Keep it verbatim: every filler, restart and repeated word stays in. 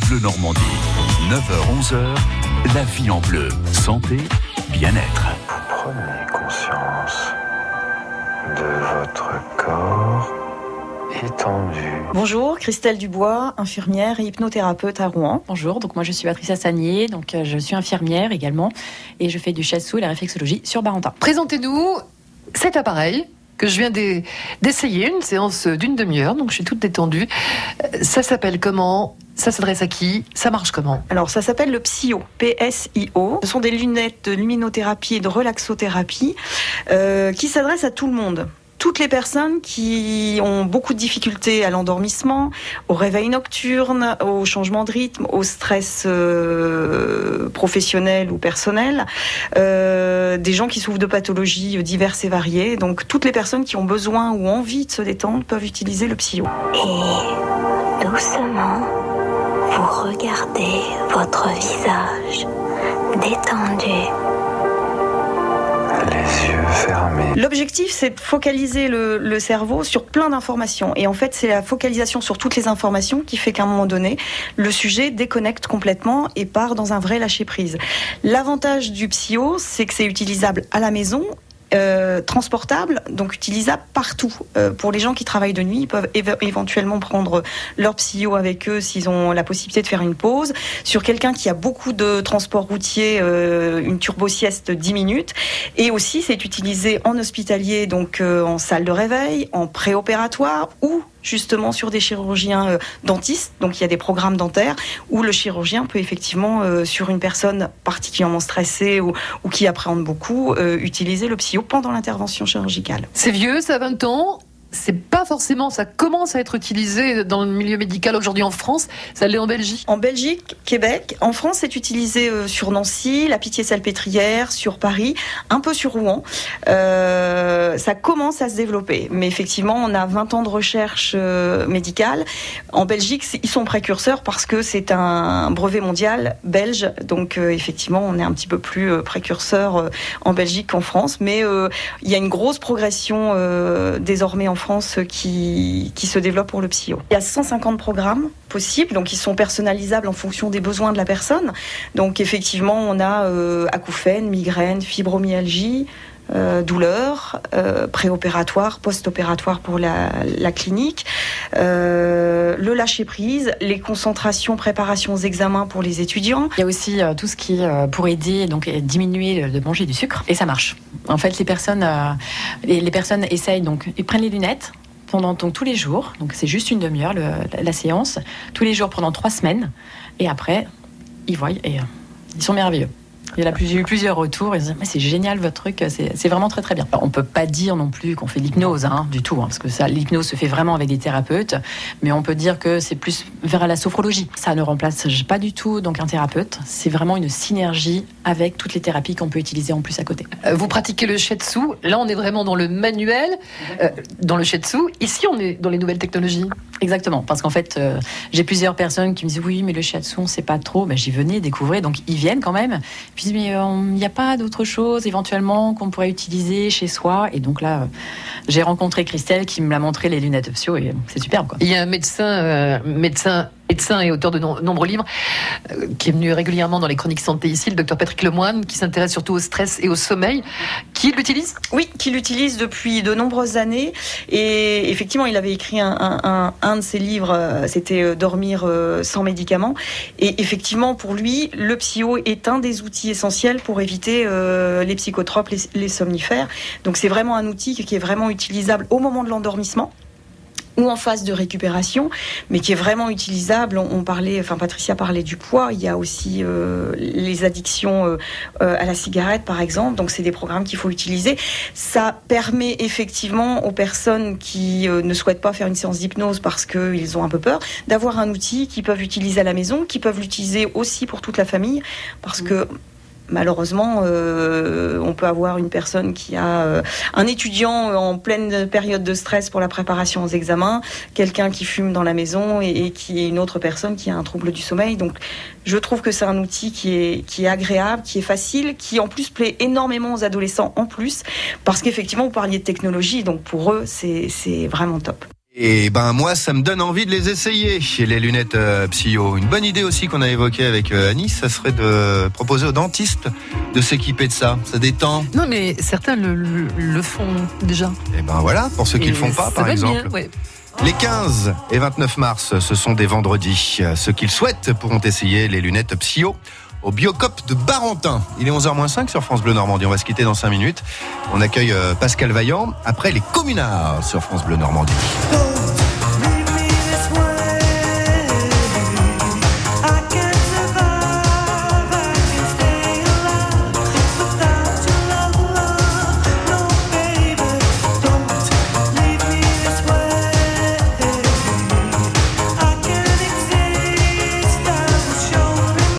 Bleu Normandie. neuf heures onze heures, la vie en bleu. Santé, bien-être. Vous prenez conscience de votre corps étendu. Bonjour, Christelle Dubois, infirmière et hypnothérapeute à Rouen. Bonjour, donc moi je suis Patricia Sagnier, donc euh, je suis infirmière également et je fais du shiatsu et la réflexologie sur Barentin. Présentez-nous cet appareil que je viens d'e- d'essayer, une séance d'une demi-heure, donc je suis toute détendue. Euh, Ça s'appelle comment ? Ça s'adresse à qui ? Ça marche comment ? Alors ça s'appelle le Psyo, P S I O. Ce sont des lunettes de luminothérapie et de relaxothérapie euh, qui s'adressent à tout le monde. Toutes les personnes qui ont beaucoup de difficultés à l'endormissement, au réveil nocturne, au changement de rythme, au stress euh, professionnel ou personnel, euh, des gens qui souffrent de pathologies diverses et variées. Donc toutes les personnes qui ont besoin ou envie de se détendre peuvent utiliser le Psyo. Et doucement, vous regardez votre visage détendu. Les yeux fermés. L'objectif, c'est de focaliser le, le cerveau sur plein d'informations. Et en fait, c'est la focalisation sur toutes les informations qui fait qu'à un moment donné, le sujet déconnecte complètement et part dans un vrai lâcher-prise. L'avantage du Psyo, c'est que c'est utilisable à la maison, Euh, transportable, donc utilisable partout. Euh, pour les gens qui travaillent de nuit, ils peuvent éve- éventuellement prendre leur Psyo avec eux s'ils ont la possibilité de faire une pause. Sur quelqu'un qui a beaucoup de transport routier, euh, une turbo-sieste dix minutes. Et aussi, c'est utilisé en hospitalier, donc euh, en salle de réveil, en préopératoire ou justement sur des chirurgiens euh, dentistes, donc il y a des programmes dentaires où le chirurgien peut effectivement, euh, sur une personne particulièrement stressée ou, ou qui appréhende beaucoup, euh, utiliser le Psyo pendant l'intervention chirurgicale. C'est vieux, ça a vingt ans. C'est pas forcément, ça commence à être utilisé dans le milieu médical aujourd'hui en France. Ça l'est en Belgique. En Belgique, Québec, en France, c'est utilisé euh, sur Nancy, la Pitié-Salpêtrière, sur Paris, un peu sur Rouen. Euh, ça commence à se développer, mais effectivement, on a vingt ans de recherche euh, médicale. En Belgique, c'est- ils sont précurseurs parce que c'est un brevet mondial belge, donc euh, effectivement, on est un petit peu plus euh, précurseur euh, en Belgique qu'en France, mais euh, il y a une grosse progression euh, désormais en France qui, qui se développe pour le Psyo. Il y a cent cinquante programmes possibles, donc ils sont personnalisables en fonction des besoins de la personne. Donc effectivement, on a euh, acouphènes, migraines, fibromyalgie, euh, douleurs, euh, préopératoire, post-opératoire pour la, la clinique, euh, le lâcher-prise, les concentrations, préparations aux examens pour les étudiants. Il y a aussi euh, tout ce qui euh, pour aider donc euh, diminuer le- de manger du sucre et ça marche. En fait, les personnes euh, les, les personnes essayent donc ils prennent les lunettes pendant donc tous les jours, donc c'est juste une demi-heure le- la, la séance, tous les jours pendant trois semaines et après ils voient et euh, ils sont merveilleux. Il y a là, j'ai eu plusieurs retours. Ils disent mais c'est génial votre truc, c'est, c'est vraiment très très bien. Alors, on peut pas dire non plus qu'on fait de l'hypnose, hein, du tout, hein, parce que ça, l'hypnose se fait vraiment avec des thérapeutes, mais on peut dire que c'est plus vers la sophrologie. Ça ne remplace pas du tout donc un thérapeute. C'est vraiment une synergie avec toutes les thérapies qu'on peut utiliser en plus à côté. Euh, Vous pratiquez le shiatsu. Là, on est vraiment dans le manuel, euh, dans le shiatsu. Ici, on est dans les nouvelles technologies. Exactement, parce qu'en fait, euh, j'ai plusieurs personnes qui me disent oui, mais le shiatsu, on sait pas trop. Ben, j'y venais découvrir, donc ils viennent quand même. Puis je dis, mais il n'y a pas d'autre chose éventuellement qu'on pourrait utiliser chez soi. Et donc là, euh, j'ai rencontré Christelle qui me l'a montré les lunettes Psyo et c'est superbe, quoi. Il y a un médecin, euh, médecin, médecin et auteur de no- nombreux livres euh, qui est venu régulièrement dans les chroniques santé ici, le docteur Patrick Lemoine, qui s'intéresse surtout au stress et au sommeil. Qui l'utilise ? Oui, qu'il utilise depuis de nombreuses années. Et effectivement, il avait écrit un, un, un, un de ses livres, euh, c'était euh, Dormir euh, sans médicaments. Et effectivement, pour lui, le Psyo est un des outils essentiels pour éviter euh, les psychotropes, les, les somnifères. Donc c'est vraiment un outil qui est vraiment utilisable au moment de l'endormissement ou en phase de récupération, mais qui est vraiment utilisable. On, on parlait, enfin Patricia parlait du poids. Il y a aussi euh, les addictions euh, euh, à la cigarette, par exemple. Donc c'est des programmes qu'il faut utiliser. Ça permet effectivement aux personnes qui euh, ne souhaitent pas faire une séance d'hypnose parce qu'ils ont un peu peur, d'avoir un outil qu'ils peuvent utiliser à la maison, qui peuvent l'utiliser aussi pour toute la famille, parce que malheureusement, euh, on peut avoir une personne qui a euh, un étudiant en pleine période de stress pour la préparation aux examens, quelqu'un qui fume dans la maison et, et qui est une autre personne qui a un trouble du sommeil. Donc, je trouve que c'est un outil qui est, qui est agréable, qui est facile, qui en plus plaît énormément aux adolescents en plus, parce qu'effectivement, vous parliez de technologie, donc pour eux, c'est, c'est vraiment top. Et ben moi, ça me donne envie de les essayer, les lunettes euh, Psyo. Une bonne idée aussi qu'on a évoquée avec euh, Annie, ça serait de proposer aux dentistes de s'équiper de ça. Ça détend. Non, mais certains le, le, le font déjà. Et ben voilà, pour ceux qui Et le font pas, ça par va exemple. bien, ouais. Les quinze et vingt-neuf mars, ce sont des vendredis. Ceux qui le souhaitent pourront essayer les lunettes Psyo au Biocop de Barentin. Il est onze heures moins cinq sur France Bleu Normandie. On va se quitter dans cinq minutes. On accueille Pascal Vaillant après les communards sur France Bleu Normandie.